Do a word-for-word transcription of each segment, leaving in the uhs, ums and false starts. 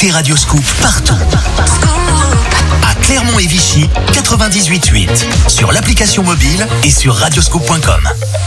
Écoutez Radio Scoop partout. À Clermont et Vichy, quatre-vingt-dix-huit virgule huit. Sur l'application mobile et sur radioscoop point com.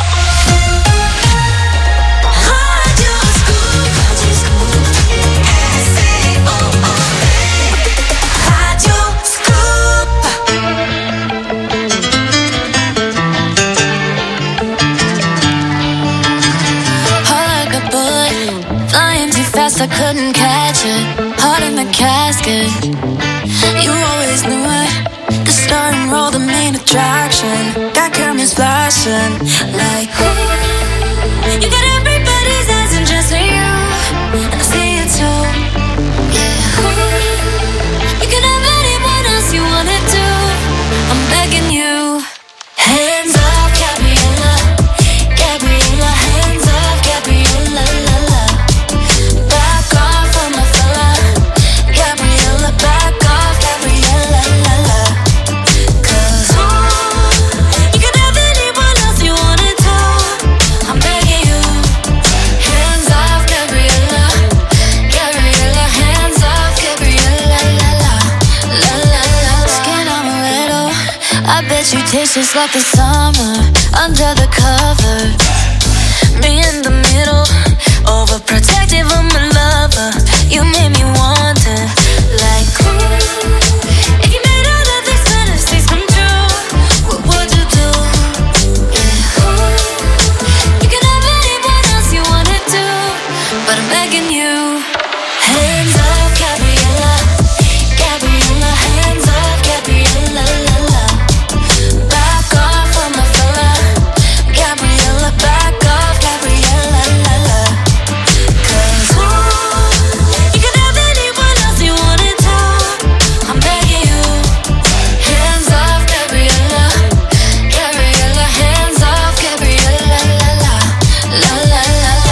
I couldn't catch it, heart in the casket. You always knew it, the star and roll, the main attraction. Got cameras flashing, like ooh. You got everybody's eyes and just for you, and I see it too. Yeah, ooh. You can have anyone else you wanted to. I'm begging you, hands off, Gabriella, Gabriella, hands off, Gabriella, la la. You taste just like the summer under the covers. Me in the middle, overprotective of my lover. You made me want to, like, ooh. If you made all of these fantasies come true, what would you do? Yeah, ooh. You can have anyone else you wanted to, but I'm begging you. Hands off, Gabriella, Gabriella, hands off, Gabriella, la la. Back off on my fella, Gabriella, back off, Gabriella, la la. Cause ooh, you can have anyone else you wanted to. I'm begging you. Hands off, Gabriella, Gabriella, hands off, Gabriella, la la, la la la la.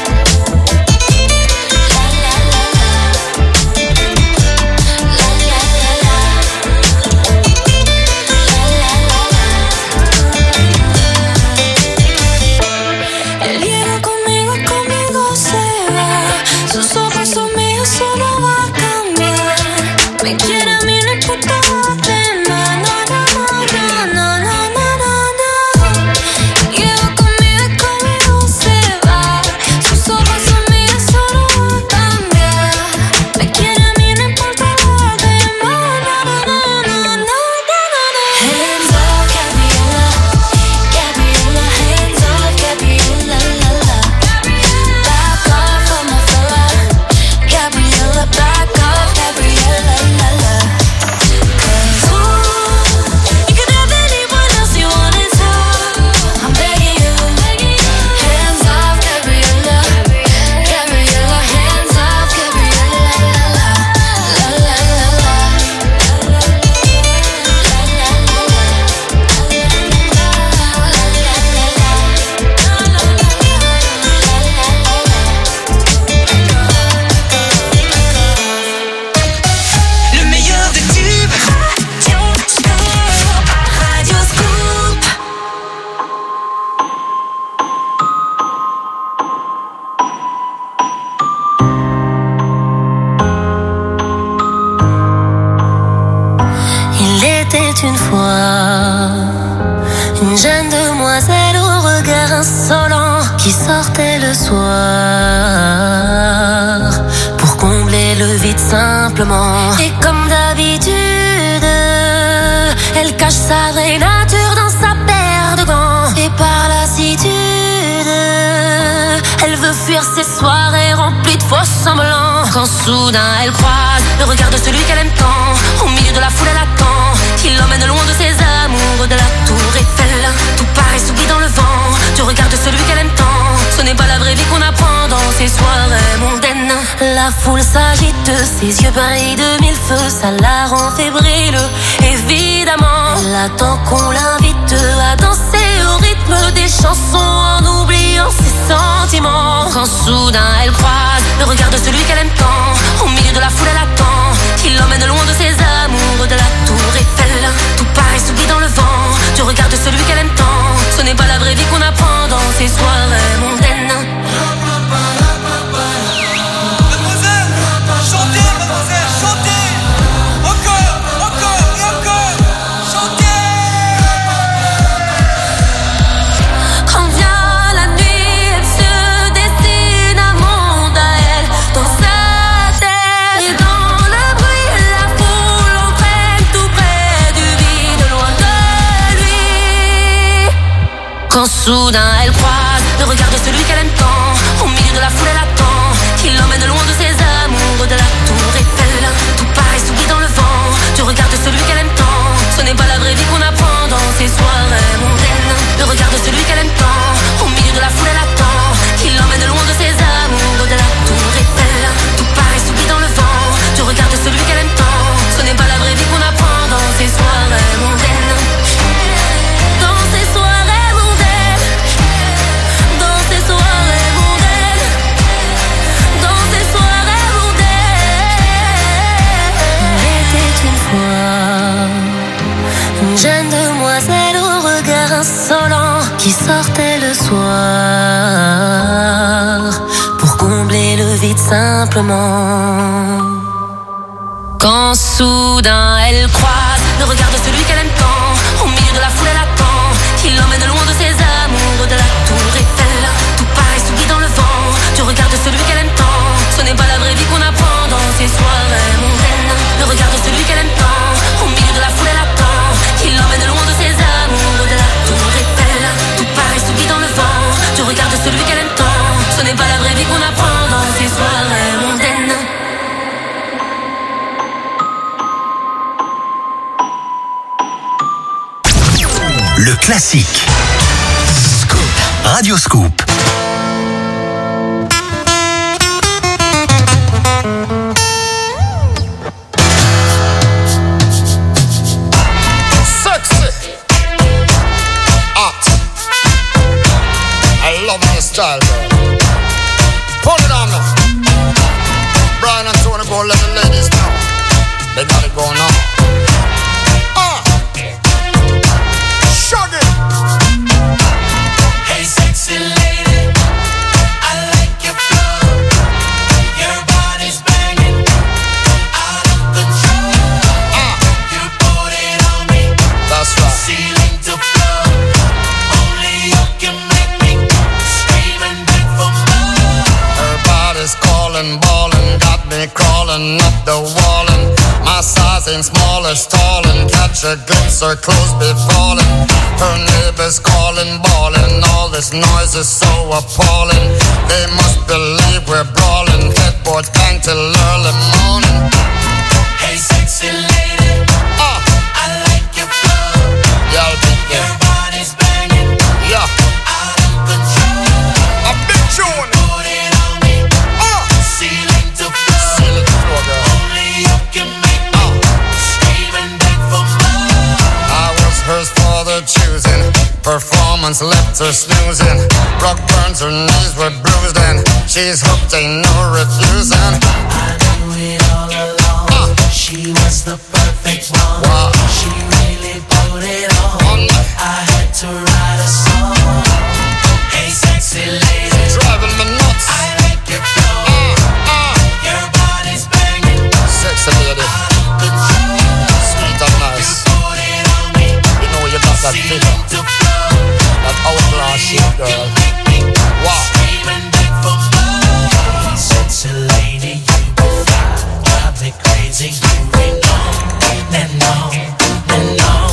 Él viene conmigo, conmigo se va. Sus ojos son míos, eso no va a cambiar. Me quiere a mí, no importa lo demás. No, no, no, no, no, no, no, no. Lleva conmigo, conmigo se va. Sus ojos son míos, eso no va a cambiar. Me quiere a mí, no importa lo demás. No, no, no, no, no, no, no. Hands off, Gabriella, Gabriella, hands off, Gabriella, la la. Back off on my fella, Gabriella, back off, Gabriella, la la. Cause ooh, you can have anyone else you wanted to. I'm begging you. Hands off, Gabriella, Gabriella, hands off, Gabriella, la la, la la la la. Le meilleur des tubes. Radio Scoop. Radio Scoop. Il était une fois une jeune demoiselle au regard insolent qui sortait le soir pour combler le vide simplement. Et comme d'habitude, elle cache sa vraie nature dans sa paire de gants. Et par lassitude, elle veut fuir ses soirées remplies de faux semblants. Quand soudain elle croise le regard de celui qu'elle aime tant. Au milieu de la foule elle attend qu'il l'emmène loin de ses amours, de la tour Eiffel. Tout paraît s'oublie dans le vent du regard de celui qu'elle aime tant. Ce n'est pas la vraie vie qu'on apprend dans ces soirées mondaines. La foule s'agite, ses yeux brillent de mille feux, ça la rend fébrile. Évidemment, elle attend qu'on l'invite à danser au rythme des chansons en oubliant ses sentiments. Quand soudain elle croise le regard de celui qu'elle aime tant. Au milieu de la foule elle attend qu'il l'emmène loin de ses amours, de la tour Eiffel. Tout paraît s'oublie dans le vent du regard de celui qu'elle aime tant. Ce n'est pas la vraie vie qu'on apprend dans ces soirées mondaines. Mademoiselle, chantez, mademoiselle. Quand soudain elle croise le regard de celui qu'elle aime tant. Au milieu de la foule elle attend qu'il l'emmène loin de ses amours. De la tour Eiffel, tout paraît s'oublie dans le vent. Du regard de celui qu'elle aime tant. Ce n'est pas la vraie vie qu'on apprend dans ces soirées mondaines. Le regard de celui qu'elle aime tant. Au milieu de la foule elle attend qu'il l'emmène loin de ses amours. De la tour Eiffel, tout paraît s'oublie dans le vent. Du regard de celui qu'elle aime tant. Ce n'est pas la vraie vie qu'on apprend dans ces soirées mondaines. Dans ces soirées mondaines. Dans ces soirées mondaines. Dans ces soirées mondaines. Était une fois une jeune demoiselle au regard insolent qui sortait le soir pour combler le vide simplement. Quand soudain elle croise le regard de celui qu'elle aime tant. Au milieu de la foule elle attend qu'il l'emmène loin de ses amours. De la tour Eiffel, tout paraît s'oublie dans le vent. Du regard de celui qu'elle aime tant. Ce n'est pas la vraie vie qu'on apprend dans ces soirées mondaines. Le regard de celui qu'elle aime tant. Au milieu de la foule elle attend qu'il l'emmène loin de ses amours. De la tour Eiffel, tout paraît s'oublie dans le vent. Du regard de celui qu'elle aime tant. Ce n'est pas la vraie vie qu'on apprend dans ces soirées mondaines. Le classique. Scoop. Radio Scoop. Sexy. Hot. I love your style, girl. Pull it on me. Brian and Tony go let the ladies know. They got it going on. Uh. Shug it. Hey, sexy lady, I like your flow. Your body's banging, out of control. Uh. You put it on me, That's right. ceiling to floor. Only you can make me scream and beg for more. Her body's calling, ballin', got me crawling up the wall. And my size ain't small or stalling. Catch a glimpse, her clothes be falling. Her neighbors calling, bawling. All this noise is so appalling. They must believe we're brawling. Headboard bang till early morning. Hey, sexy lady, Ah, I like your flow. yeah, big Your yeah, body's banging, yeah. out of control. A big tune. Put it on me, Ah, ceiling to floor. seal it through, girl. Only you can make me scream and beg for more. I was hers for the choosing. Performance left her snoozing. Rock burns, her knees were bruised, and she's hooked, ain't no refusing. I knew it all along. Uh. She was the perfect one. Wow. She really put it on. On me. I had to write a song. Hey, sexy lady, Driving me nuts. I like your flow. Uh, uh. Your body's banging, Sexy lady, out of control. sweet and nice. Put it on me, You know you got that ceiling figure, to floor. that hourglass shape, girl. Wow. Scream and beg for more. Hey, sexy lady, you be fly. Drive me crazy, you ain't on and on and on.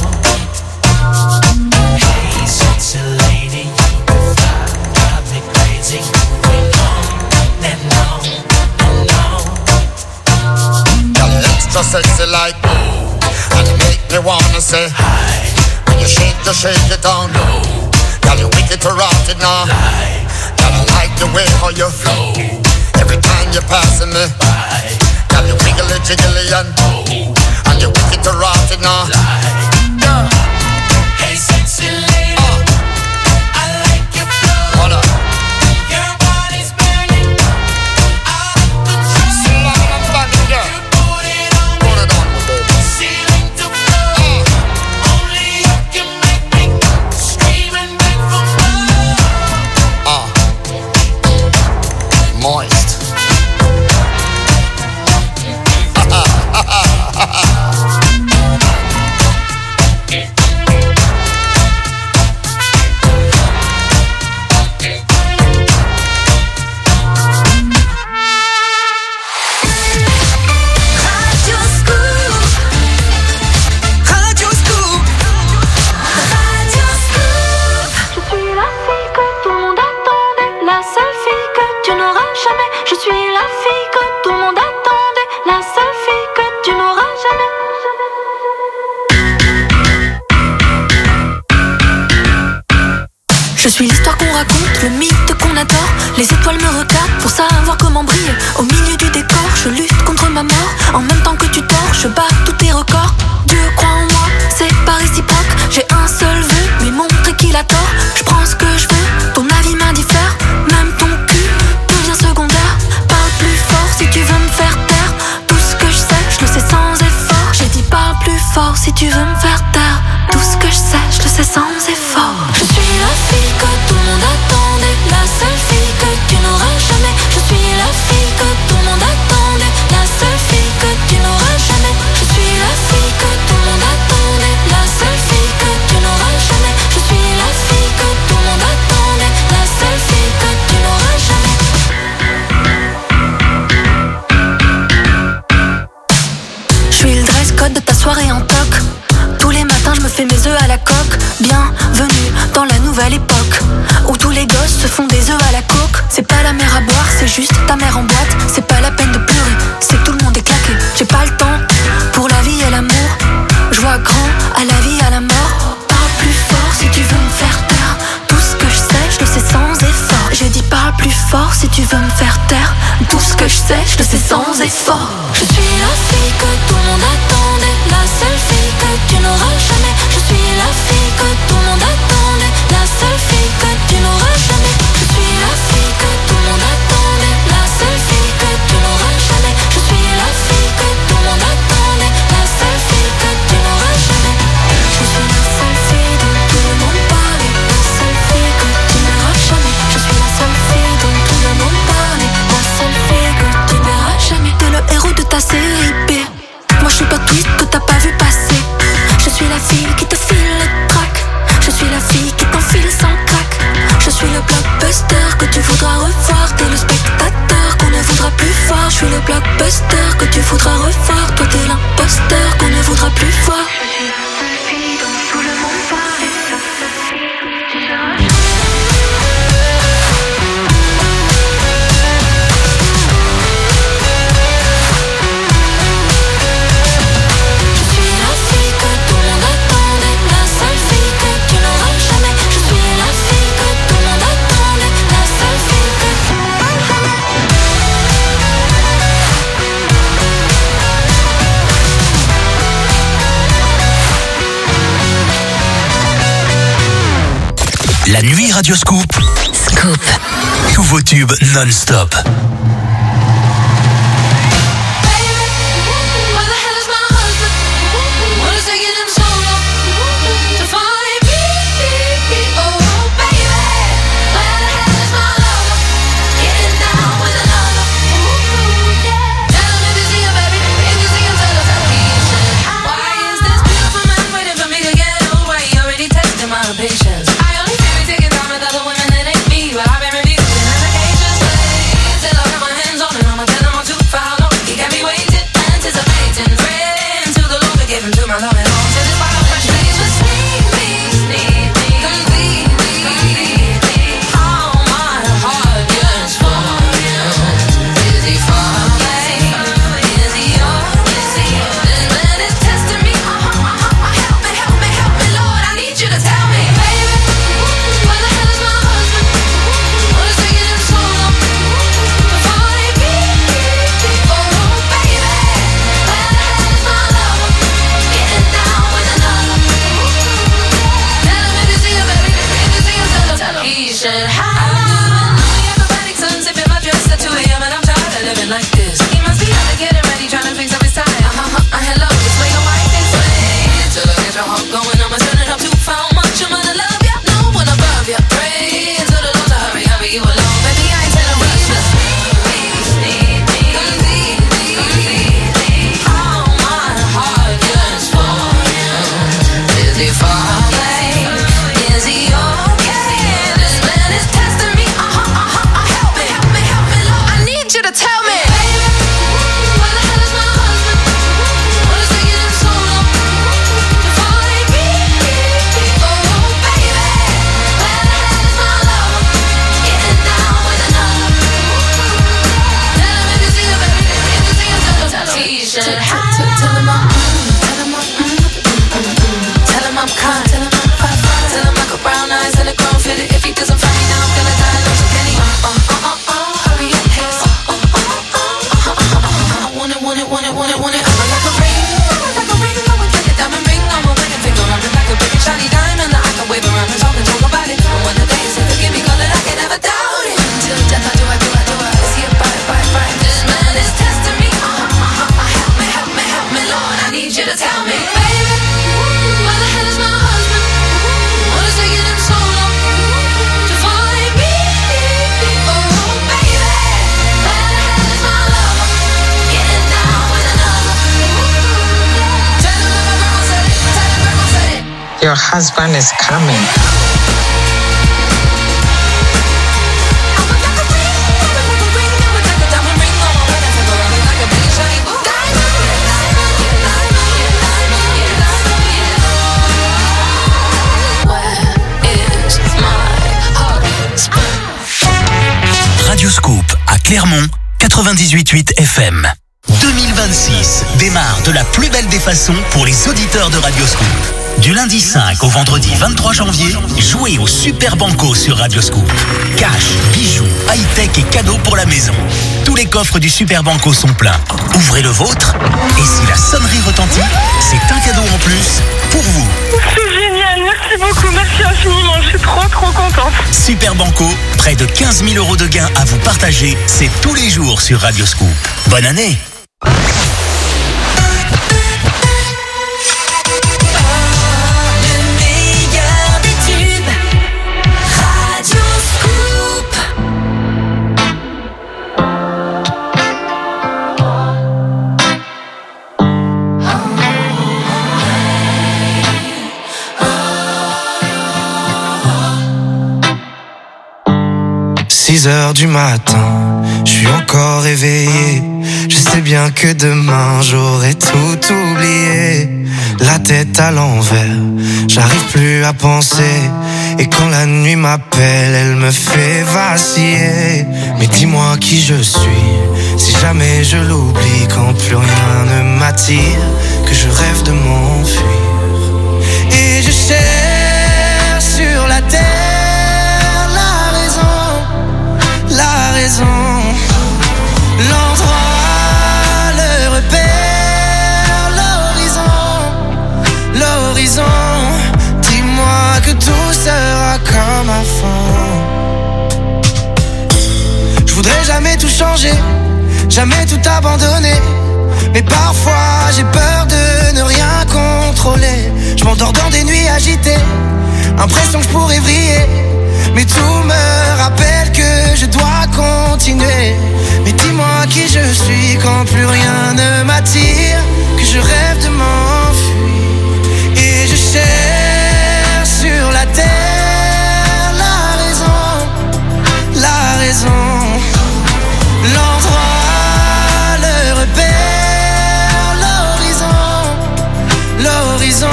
Hey, sexy lady, you be fly. Drive me crazy, you ain't on and on and on. Girl, you extra sexy like me, and you make me wanna say hi. When you shake, you shake it down low. Girl, you wicked to rot it now. Girl, I like the way how you flow. Every time you're passing me by. Girl, you wiggly jiggly and oh, and you wicked to rot it now. Girl, Hey, sexy lady, uh, I like your flow. hold up. Your body's banging, out of control. Slam and bang it, girl. Put it on me, Put it on me, baby. ceiling to floor. Uh, Only you can make me scream and beg for more. uh. Je suis l'histoire qu'on raconte, le mythe qu'on adore. Les étoiles me regardent pour savoir comment briller. Au milieu du décor, je lutte contre ma mort. En même temps que tu dors, je bats tous tes records. Dieu croit en moi, c'est pas réciproque. J'ai un seul vœu, lui montrer qu'il a tort. Je prends ce que je veux, ton avis m'indiffère. Même ton cul devient secondaire. Parle plus fort si tu veux me faire taire. Tout ce que je sais, je le sais sans effort. J'ai dit parle plus fort si tu veux me faire taire. Tout ce que je sais, je le sais sans effort. Je suis la fille que tout le monde attendait, la seule fille que tu n'auras jamais. Je suis la fille que tout le monde attendait, la seule fille que tu n'auras jamais. Je suis la fille que tout le monde attendait, la seule fille que tu n'auras jamais. Je suis la fille que tout le monde attendait, la seule fille que tu n'auras jamais. Je suis le dress code de ta soirée en toc. Tous les matins je me fais mes œufs à la coque. Bienvenue dans la nouvelle époque où tous les gosses se font des œufs à la coque. C'est pas la mer à boire, c'est juste ta mère en boîte. C'est pas la peine de pleurer, c'est que tout le monde est claqué. J'ai pas le temps pour la vie et l'amour. Je vois grand à la vie, à la mort. Parle plus fort si tu veux me faire taire. Tout ce que je sais, je le sais sans effort. J'ai dit parle plus fort si tu veux me faire taire. Tout ce que je sais, je le sais sans effort. Je suis la fille que tout le monde attendait, la seule fille que tu n'auras jamais. Je suis la fille que tout le monde attendait, la seule fille que tu n'auras jamais. Je suis la fille que tout le monde attendait, la seule fille que tu n'auras jamais. Je suis la fille que tout le monde attendait, la seule fille que tu n'auras jamais. Je suis la seule fille dont tout le monde parlait, la seule fille que tu n'auras jamais. Je suis la seule fille dont tout le monde parlait, la seule fille que tu n'auras jamais. T'es le héros de ta série B. Moi je suis pas twist que t'as pas vu passer. Je suis la fille qui te file les tracks. Je suis la fille qui t'enfile sans crack. Je suis le blockbuster que tu voudras revoir. T'es le spectateur qu'on ne voudra plus voir. Je suis le blockbuster que tu voudras revoir. Toi t'es l'imposteur qu'on ne voudra plus voir. Je suis la seule fille dont tout le monde parlait, la seule fille que tu seras jamais. La nuit Radioscoop. Scoop. Tous vos tubes non-stop. Tell him I'm kind, tell him I'm kind, tell him I got brown eyes and a grown fit. If he do Your husband is coming. Radio Scoop à Clermont, quatre-vingt-dix-huit virgule huit F M. deux mille vingt-six démarre de la plus belle des façons pour les auditeurs de Radio Scoop. Du lundi cinq au vendredi vingt-trois janvier, jouez au Super Banco sur Radio Scoop. Cash, bijoux, high-tech et cadeaux pour la maison. Tous les coffres du Super Banco sont pleins. Ouvrez le vôtre et si la sonnerie retentit, c'est un cadeau en plus pour vous. C'est génial, merci beaucoup, merci infiniment, je suis trop trop contente. Super Banco, près de quinze mille euros de gains à vous partager, c'est tous les jours sur Radio Scoop. Bonne année. six heures du matin, je suis encore réveillé. Je sais bien que demain j'aurai tout oublié. La tête à l'envers, j'arrive plus à penser. Et quand la nuit m'appelle, elle me fait vaciller. Mais dis-moi qui je suis, si jamais je l'oublie. Quand plus rien ne m'attire, que je rêve de m'enfuir. Et je cherche sur la terre la raison, l'endroit, le repère, l'horizon, l'horizon. Dis-moi que tout sera comme avant. Je voudrais jamais tout changer, jamais tout abandonner. Mais parfois j'ai peur de ne rien contrôler. Je m'endors dans des nuits agitées, impression que je pourrais vriller. Mais tout me rappelle que je dois continuer. Mais dis-moi qui je suis quand plus rien ne m'attire, que je rêve de m'enfuir. Et je cherche sur la terre la raison, la raison, l'endroit, le repère, l'horizon, l'horizon.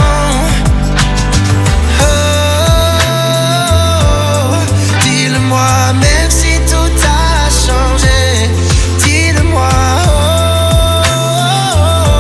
Même si tout a changé, dis-le-moi. Oh, oh,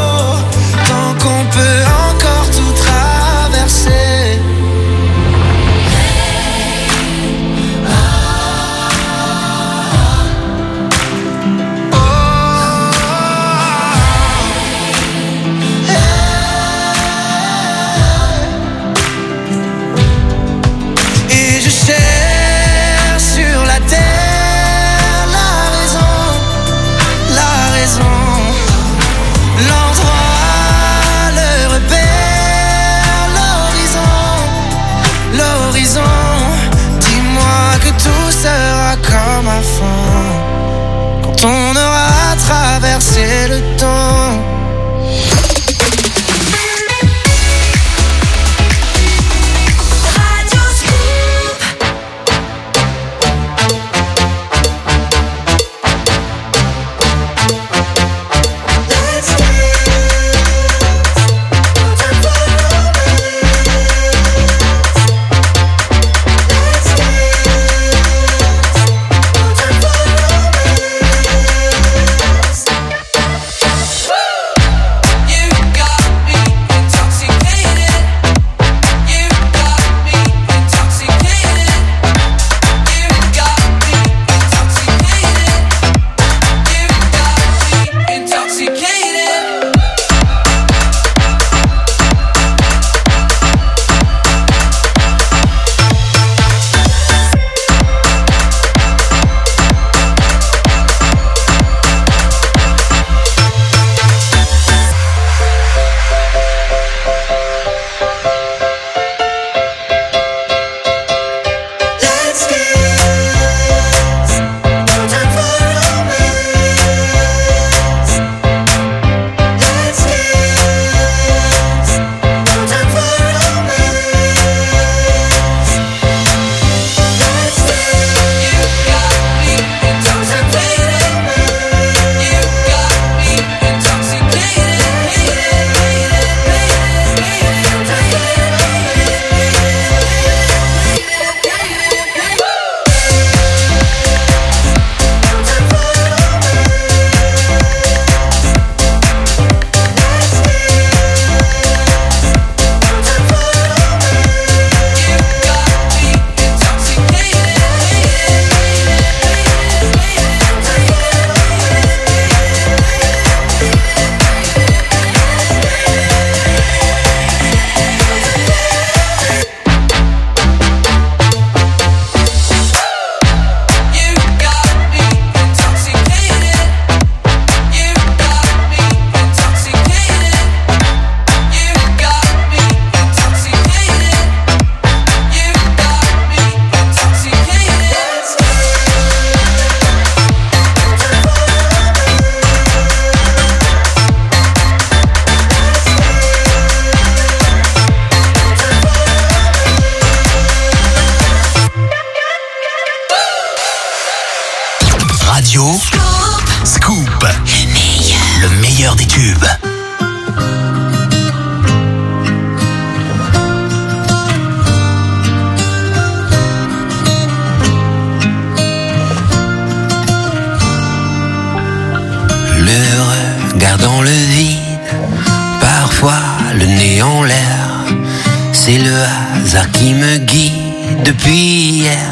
meilleur des tubes. Le regard dans le vide, parfois le nez en l'air, c'est le hasard qui me guide depuis hier.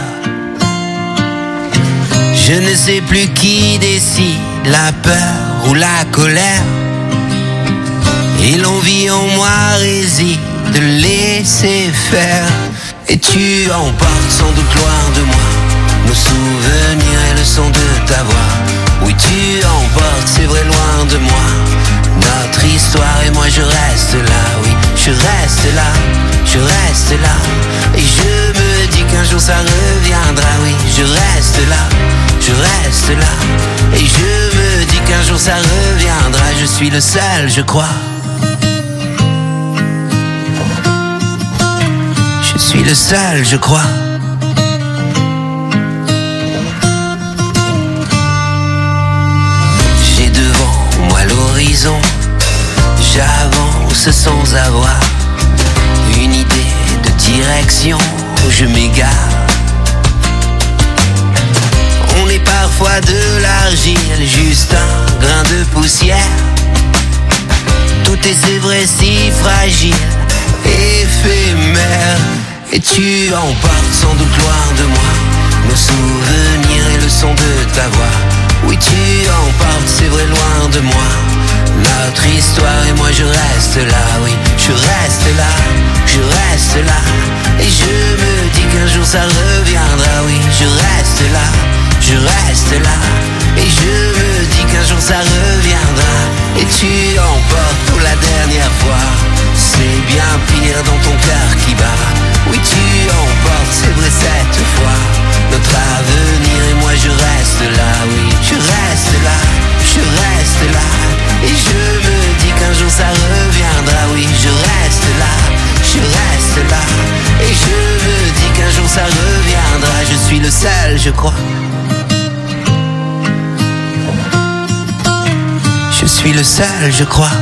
Je ne sais plus qui décide, la peur ou la colère, et l'envie en moi réside de laisser faire. Et tu emportes sans doute loin de moi nos souvenirs et le son de ta voix. Oui, tu emportes, c'est vrai, loin de moi notre histoire, et moi je reste là. Oui, je reste là, je reste là, et je me dis qu'un jour ça reviendra. Oui, je reste là, je reste là, et je me dis qu'un jour ça reviendra. Je suis le seul, je crois. Je suis le seul, je crois. J'ai devant moi l'horizon, j'avance sans avoir une idée de direction où je m'égare. On est parfois de l'argile, juste un grain de poussière. Tout est, c'est vrai, si fragile, éphémère. Et tu emportes sans doute loin de moi nos souvenirs et le son de ta voix. Oui, tu emportes, c'est vrai, loin de moi notre histoire, et moi je reste là. Oui, je reste là, je reste là, et je me dis qu'un jour ça reviendra. Oui, je reste là, je reste là, et je me dis qu'un jour ça reviendra. Et tu emportes pour la dernière fois, c'est bien pire dans ton cœur qui bat. Oui, tu emportes, c'est vrai, cette fois notre avenir, et moi je reste là. Oui, je reste là, je reste là, et je me dis qu'un jour ça reviendra. Oui, je reste là, je reste là, et je me dis qu'un jour ça reviendra. Je suis le seul, je crois. Je suis le seul, je crois.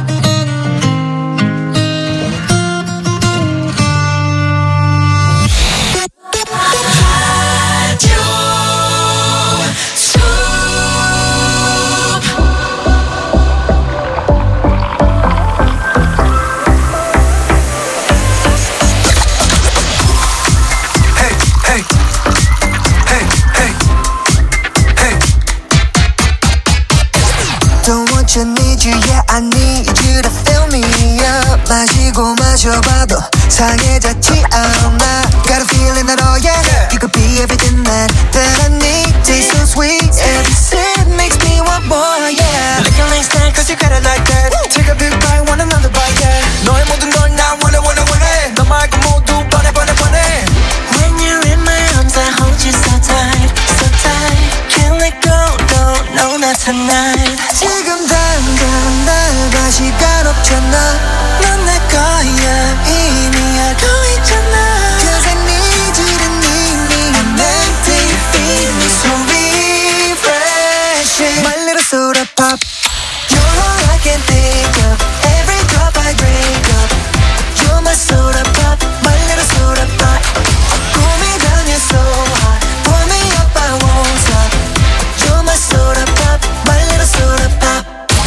I need you, yeah, I need you to fill me up. 마시고 마셔봐도 상해졌지 않아. Got a feeling that, oh yeah, yeah. You could be everything that, that I need. Taste so sweet, every sip makes me want more, yeah. Lick a last night cause you got it like that. Woo. Take a big bite, want another bite, yeah. 너의 모든 걸 나 원해 원해 원해. 너 말고 모두 뻔해 뻔해 뻔해. When you're in my arms I hold you so tight, so tight. Can't let go, no, no, not tonight. 지금 당장 날 봐, 시간 없잖아. 넌 내 거야, 이미 알고 있잖아. Cause I need you to need me, I'm empty, feed me so refreshing. My little soda pop, you're all I can think of. Every drop I drink up, you're my soda pop, my little soda pop. Cool me down, you're so hot. Pour me up, I won't stop. You're my soda pop, my little soda pop.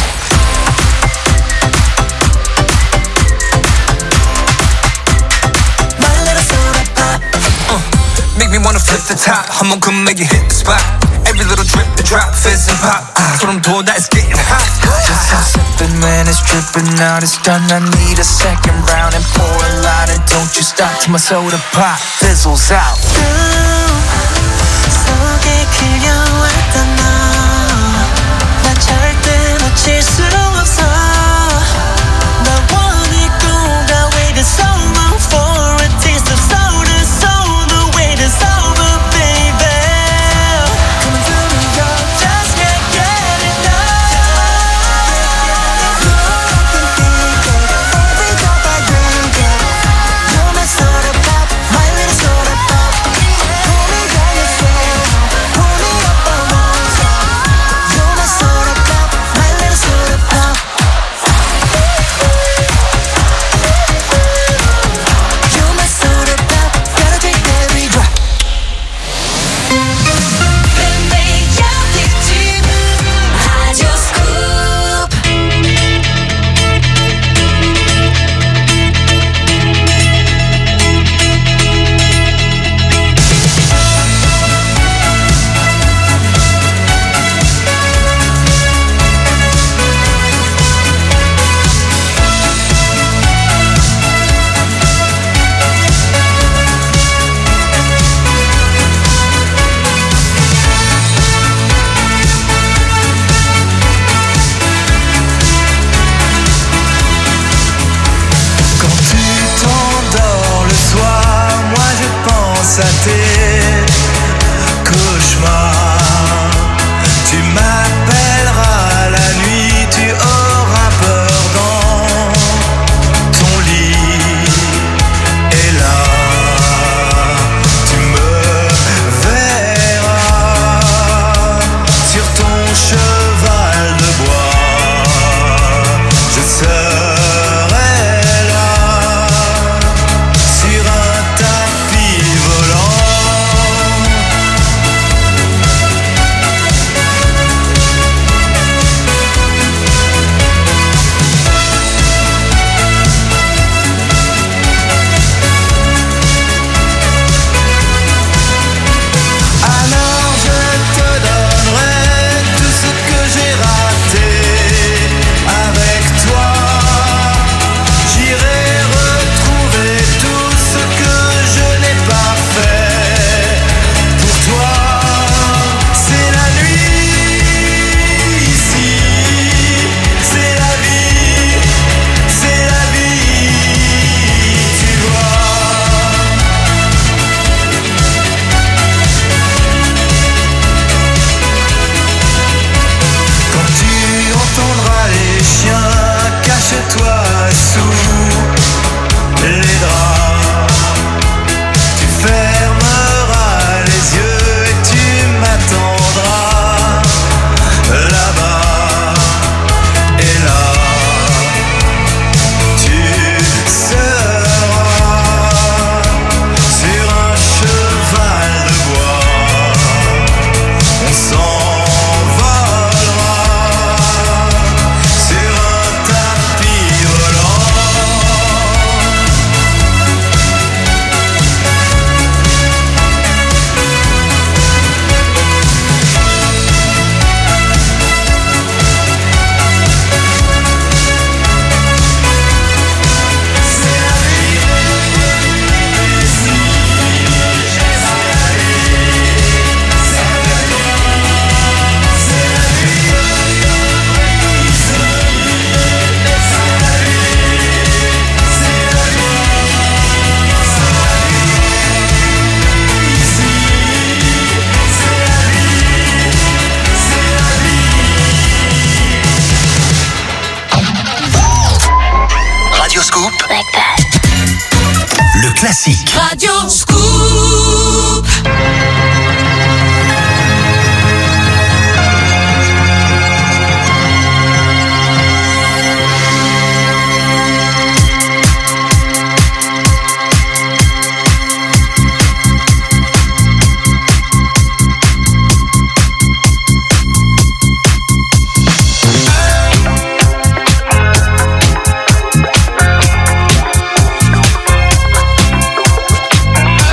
My little soda pop. Uh, make me wanna flip the top. 한번 come make you hit the spot. Every little drip, the drop, fizz and pop. 소름 돋아, it's getting hot. Just stop sipping when it's dripping out. It's done, I need a second round. And pour a lot and don't you stop till my soda pop fizzles out. 속에 그려왔던 너, 나 절대 놓칠 수 없어. 나 원했고 나 waited so long for a taste of soda. So the wait is over, baby. Come through me, yo, just can't get enough. You're all I can think of. Every drop I drink up. You're my soda pop, my little soda pop. cauchemar. Tu m'appelleras la nuit, tu auras peur dans ton lit. Et là, tu me verras sur ton cheval de bois. Je serai là sur un tapis volant. Alors je te donnerai tout ce que j'ai raté avec toi. J'irai retrouver tout ce que je n'ai pas fait pour toi. C'est la nuit ici, c'est la vie, c'est la vie, tu vois. Quand tu entendras les chiens, cache-toi sous les draps. Tu fermeras les yeux et tu m'attendras là-bas. Et là, tu seras sur un cheval de bois. On s'envolera sur un tapis volant. Radio Scoop, le classique. Radio Scoop. Thank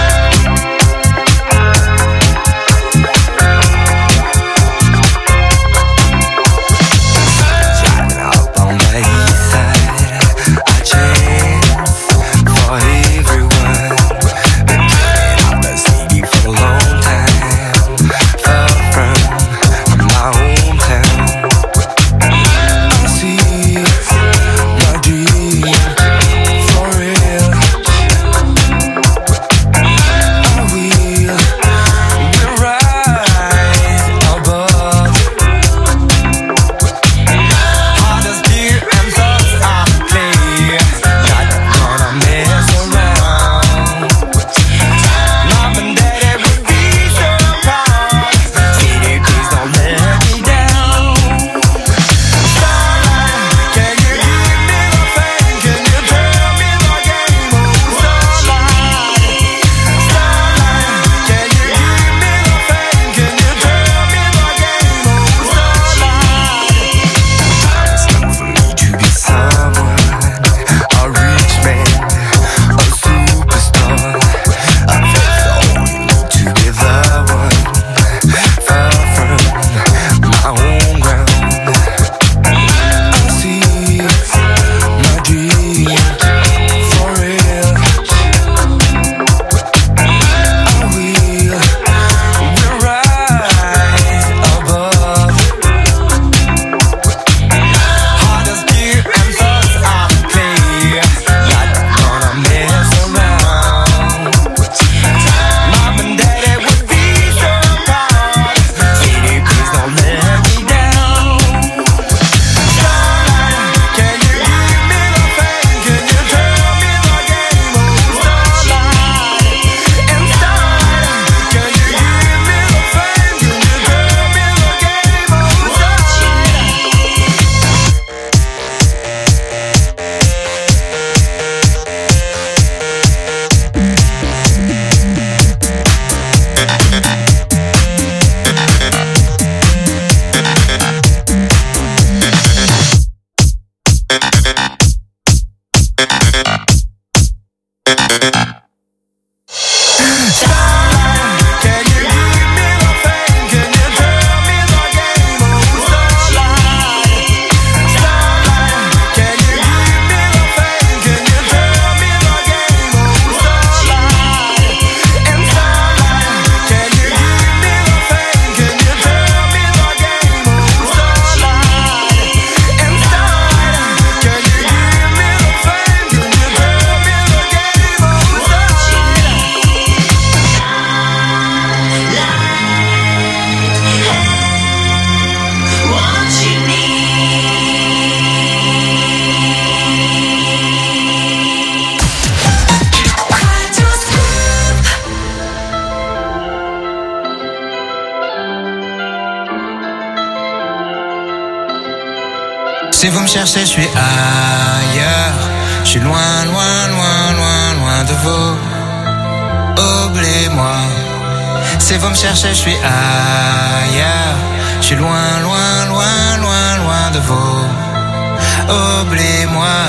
Si vous me cherchez, je suis ailleurs. Je suis loin, loin, loin, loin, loin de vous. Oubliez-moi. Si vous me cherchez, je suis ailleurs. Je suis loin, loin, loin, loin, loin de vous. Oubliez-moi.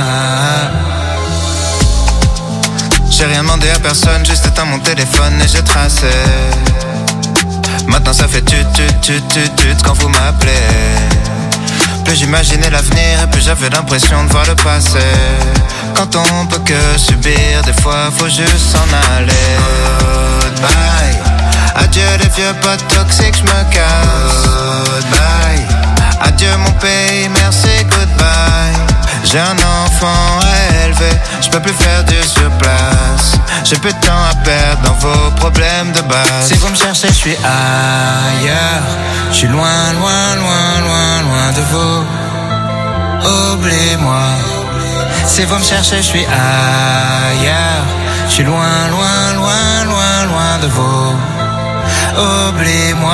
J'ai rien demandé à personne, juste éteint mon téléphone et j'ai tracé. Maintenant ça fait tut tut tut tut tut quand vous m'appelez. Plus j'imaginais l'avenir et plus j'avais l'impression de voir le passé. Quand on peut que subir, des fois faut juste s'en aller. Goodbye. Adieu les vieux potes toxiques, j'me casse. Goodbye. Adieu mon pays, merci, goodbye. J'ai un enfant à élever, j'peux plus faire du surplace. J'ai peu de temps à perdre dans vos problèmes de base. Si vous me cherchez, je suis ailleurs. Je suis loin, loin, loin, loin, loin de vous. Oubliez-moi. Si vous me cherchez, je suis ailleurs. Je suis loin, loin, loin, loin, loin de vous. Oubliez-moi.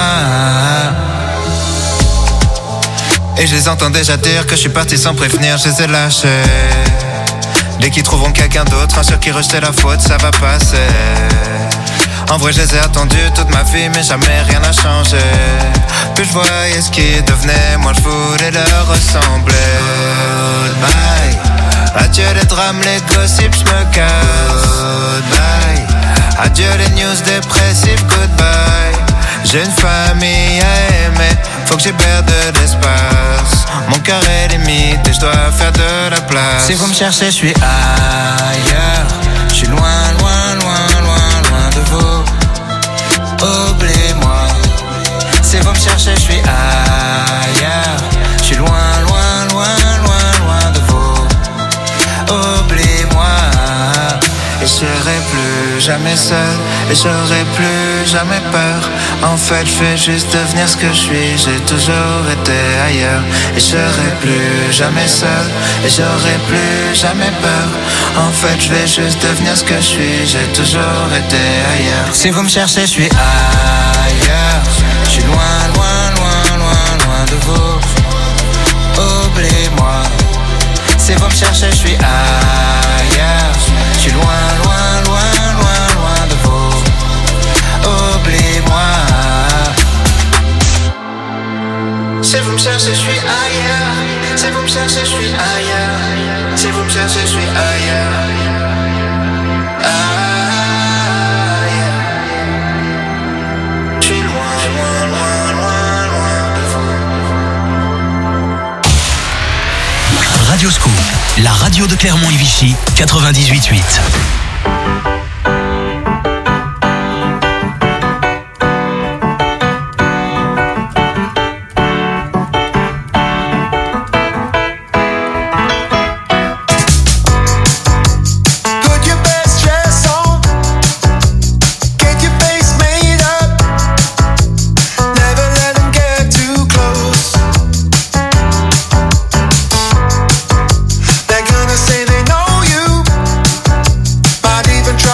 Et je les entends déjà dire que je suis parti sans prévenir, je les ai lâchés. Dès qu'ils trouveront quelqu'un d'autre, un sur qui rejeter la faute, ça va passer. En vrai je les ai attendus toute ma vie, mais jamais rien n'a changé. Plus je voyais ce qui devenait, moi je voulais leur ressembler. Goodbye. Adieu les drames, les gossips, je me casse. Goodbye. Adieu les news dépressives, goodbye. J'ai une famille à aimer, faut que j'héberge de l'espace. Mon cœur est limite et je dois faire de la place. Si vous me cherchez, je suis ailleurs. Je suis loin, loin, loin, loin, loin de vous. Oubliez-moi. Si vous me cherchez, je suis ailleurs. Je suis loin, loin, loin, loin, loin de vous. Oubliez-moi. Et je serai plus jamais seul, et j'aurai plus jamais peur. En fait je vais juste devenir ce que je suis. J'ai toujours été ailleurs. Et je serai plus jamais seul, et j'aurai plus jamais peur. En fait je vais juste devenir ce que je suis. J'ai toujours été ailleurs. Si vous me cherchez, je suis ailleurs. Je suis loin, loin, loin, loin, loin de vous. Oubliez-moi. Si vous me cherchez, je suis ailleurs. Je suis loin, loin, loin, loin, loin de vous. Oubliez-moi. Si vous me cherchez, je suis ailleurs. Si vous me cherchez, je suis ailleurs. Si vous me cherchez, je suis ailleurs. Ailleurs. Je suis loin, loin, loin, loin, loin de vous. Radio Scoop, la radio de Clermont et Vichy, quatre-vingt-dix-huit huit. Even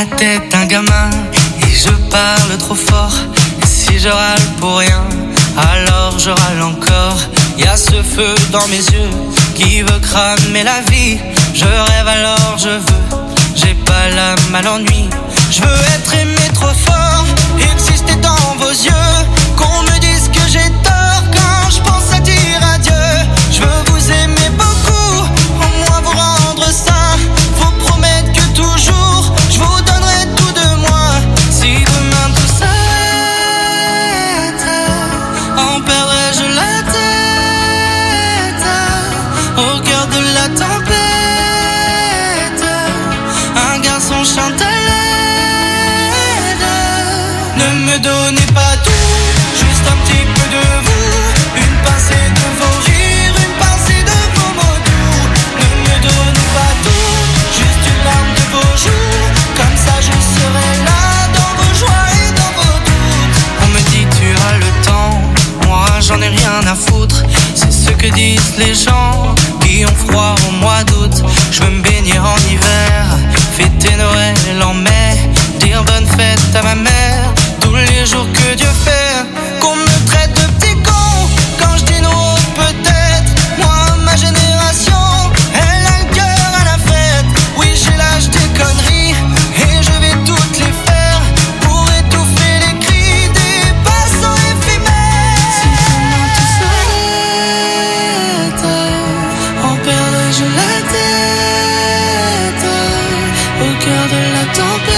la tête d'un gamin et je parle trop fort. Et si je râle pour rien, alors je râle encore. Y'a ce feu dans mes yeux qui veut cramer la vie. Je rêve alors je veux, j'ai pas l'âme à l'ennui. Je veux être aimé trop fort, exister dans vos yeux. Qu'on me dise que j'ai tort quand je pense à dire adieu. Je veux vous aimer beaucoup, au moins vous rendre ça. Vous promettre que toujours je vous donnerai tout de moi. Si demain tout s'arrête, en perdrai-je la tête au cœur de la tempête. Un garçon chante à l'aide. Ne me donnez pas tout, juste un petit peu de vous. Une pincée de vos rires, une pincée de vos mots doux. Ne me donnez pas tout, juste une larme de vos joues. Comme ça je serai là dans vos joies et dans vos doutes. On me dit tu as le temps, moi j'en ai rien à foutre. C'est ce que disent les gens qui ont froid au mois d'août. Je veux me baigner en hiver, fêter Noël en mai, dire bonne fête à ma mère tous les jours que Dieu fait. Qu'on me traite de petit con quand je dis non peut-être. Moi ma génération, elle a le cœur à la fête. Oui j'ai l'âge des conneries et je vais toutes les faire pour étouffer les cris des passants éphémères. Si demain tout s'arrête, en perdrai-je la tête au cœur de la tempête.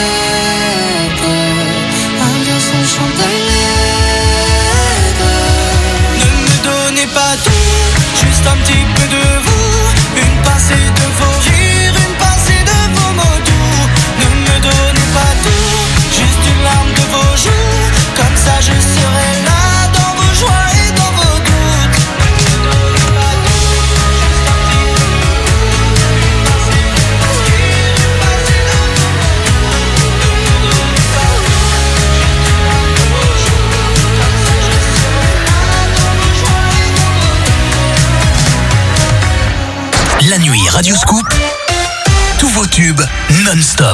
Un garçon chante à l'aide. Ne me donnez pas tout, juste un petit peu de vous. Une pincée de vos rires, une pincée de vos mots doux. Ne me donnez pas tout, juste une larme de vos joues. Comme ça je serai là dans vos joies et dans vos doutes. Ne me donnez pas tout, juste un petit peu de vous. Une pincée de vos rires, une pincée de vos mots doux. Ne me donnez pas tout, juste une larme de vos joues. Comme ça je serai là dans vos joies et dans vos doutes. La nuit Radio Scoop, tous vos tubes non-stop.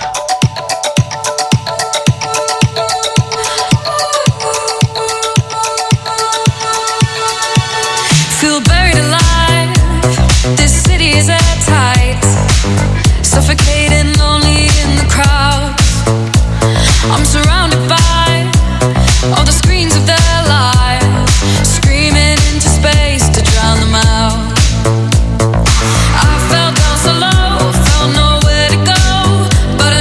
Feel buried alive. This city is at tight. Suffocating, lonely in the crowd. I'm surrounded by all the screens of their lives, screaming into space to drown them out. I fell down so low, felt nowhere to go, but I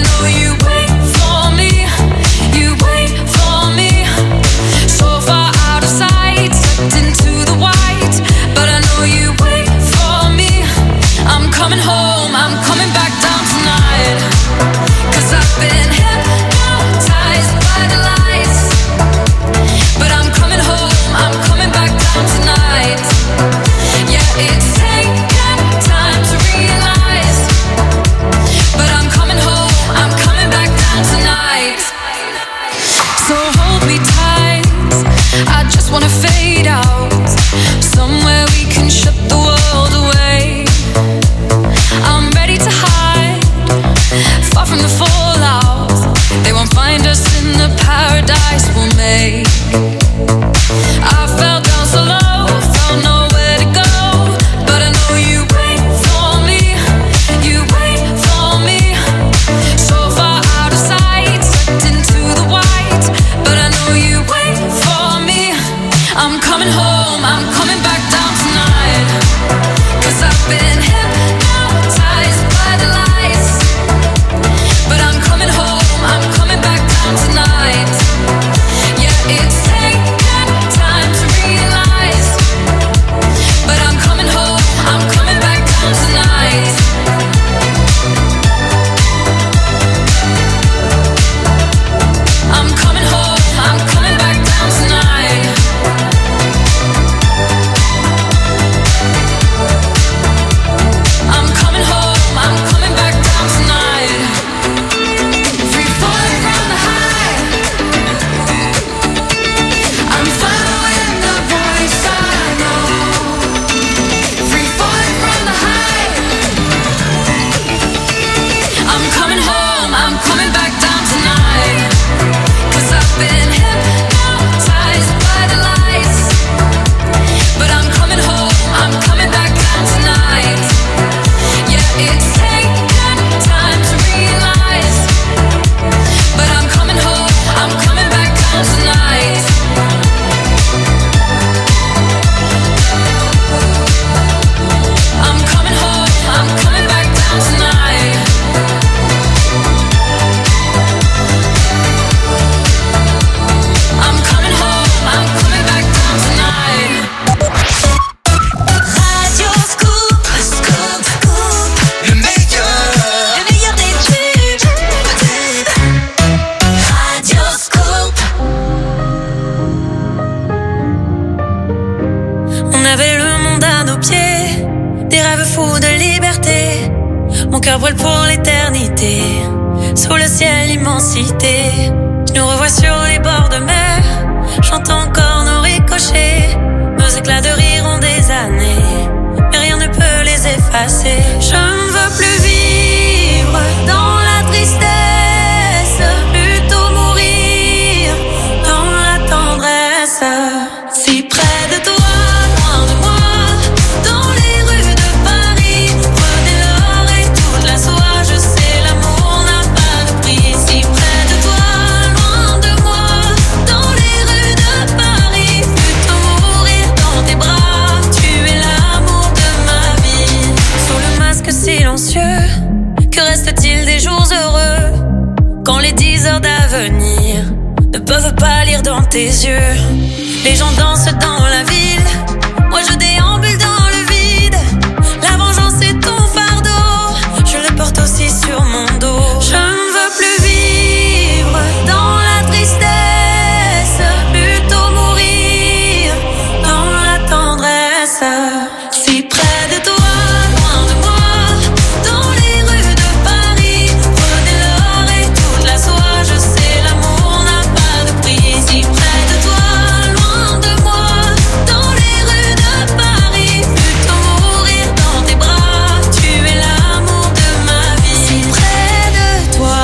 Mon cœur brûle pour l'éternité. Sous le ciel, immensité. Je nous revois sur les bords de mer. J'entends encore nos ricochets. Nos éclats de rire ont des années, mais rien ne peut les effacer. Je ne veux plus vivre dans la tristesse, plutôt mourir dans la tendresse. Si près de toi, loin de moi, dans les rues de Paris, prenez l'or et toute la soie. Je sais, l'amour n'a pas de prix. Si près de toi, loin de moi, dans les rues de Paris, plutôt mourir dans tes bras. Tu es l'amour de ma vie. Sous le masque silencieux, que reste-t-il des jours heureux, quand les dix heures d'avenir ne peuvent pas lire dans tes yeux? Les gens dansent dans la ville, moi je déambule dans le vide. La vengeance est ton fardeau, je le porte aussi sur mon dos. Je ne veux plus vivre dans la tristesse, plutôt mourir dans la tendresse. Si près de toi, loin de moi, dans les rues de Paris, prenez l'or et toute la soie. Je sais, l'amour n'a pas de prix. Si près de toi, loin de moi, dans les rues de Paris, plutôt mourir dans tes bras. Tu es l'amour de ma vie. Si près de toi,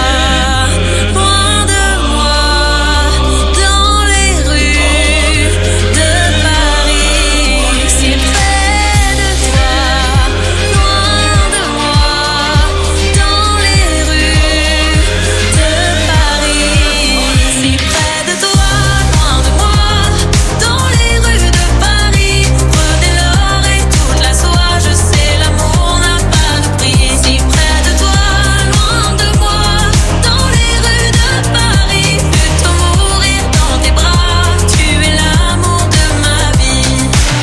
loin de moi, dans les rues de Paris. Si près de toi, loin de moi, dans les rues de Paris. Si près de toi, loin de moi, dans les rues de Paris, prenez l'or et toute la soie. Je sais, l'amour n'a pas de prix. Si près de toi, loin de moi, dans les rues de Paris, plutôt mourir dans tes bras. Tu es l'amour de ma vie.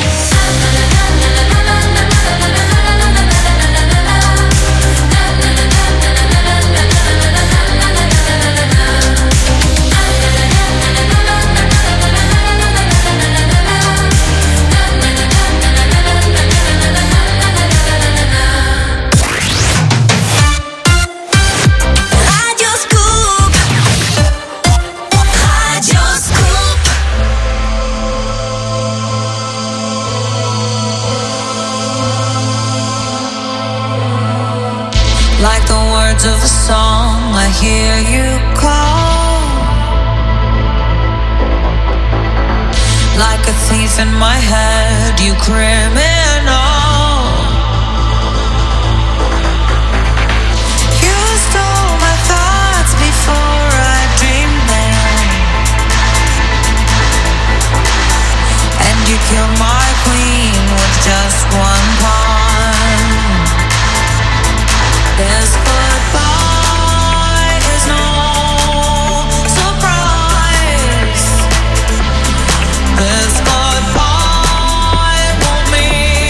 Radio Scoop, Radio Scoop. Like the words of a song, I hear you call. Like a thief in my head, you criminal. You stole my thoughts before I dreamed them, and you killed my queen with just one pawn. This goodbye is no surprise. This goodbye won't mean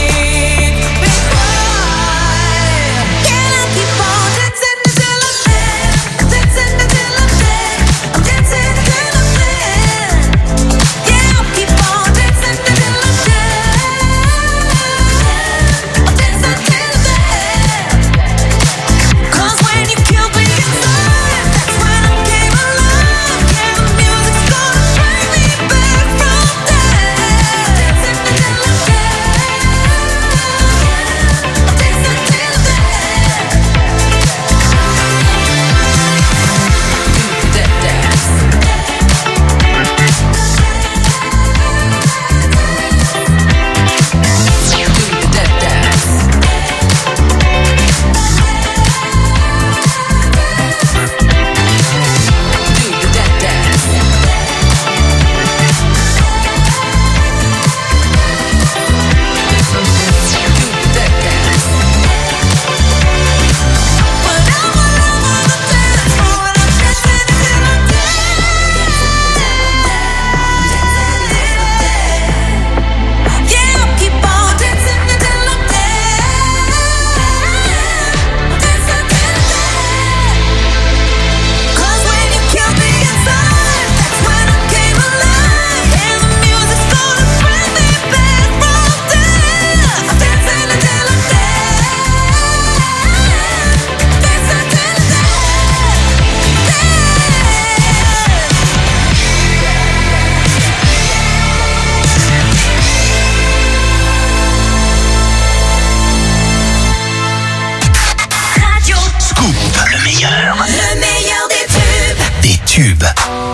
meilleur. Le meilleur des tubes. Des tubes.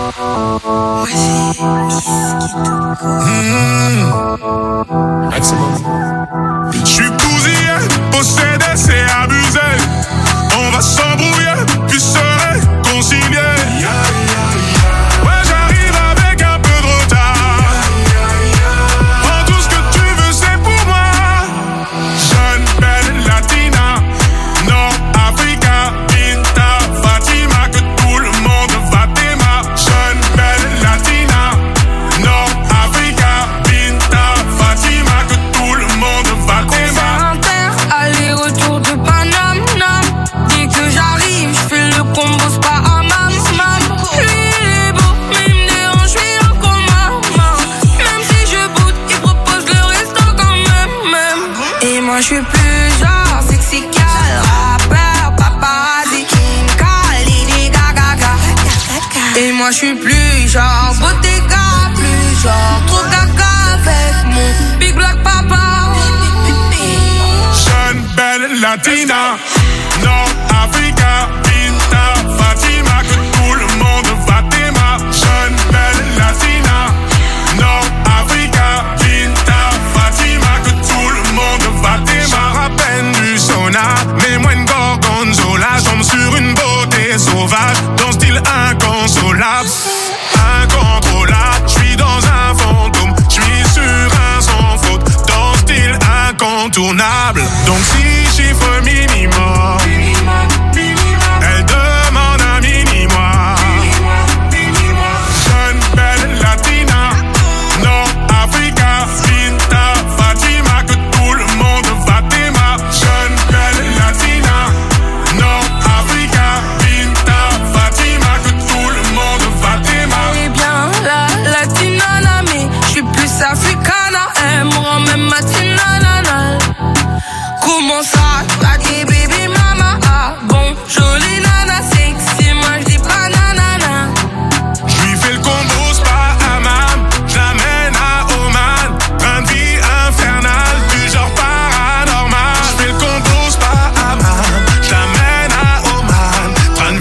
Je suis bousillé, possédé, c'est abusé. On va s'embrouiller, puis se réconcilier. Ouais, j'arrive avec un peu de retard. Prends tout ce que tu veux, c'est pour moi. Jeune, belle, latina, Nord-Africa, Binta, Fatima, que tout le monde va t'aimer. Jeune, belle, latina, Nord-Africa, Binta, Fatima, que tout le monde va t'aimer. Aller-retour de Paname, nam. Dès que j'arrive, j'fais le combo, c'est pas à mam, mam. Lui, il est beau, mais il me dérange, j'suis en coma, mam. Même si je boude, il propose le resto quand même, même. Et moi, j'suis plus genre sexy gal, rappeur, paparazzi, Kim Khalidi, Gaga, Gaga. Et moi, j'suis plus genre Bottega, plus genre trop gaga avec mon big black papa. Jeune, belle, latina, Nord-Africa, Binta, Fatima, que tout le monde va t'aimer. Jeune, belle, latina, Nord-Africa, Binta, Fatima, que tout le monde va t'aimer. J'en rappelle du sauna, mais moi une gorgonzola. J'tombe sur une beauté sauvage, dans style inconsolable, incontrôlable. J'suis dans un fantôme, j'suis sur un sans faute, dans style incontournable. Donc si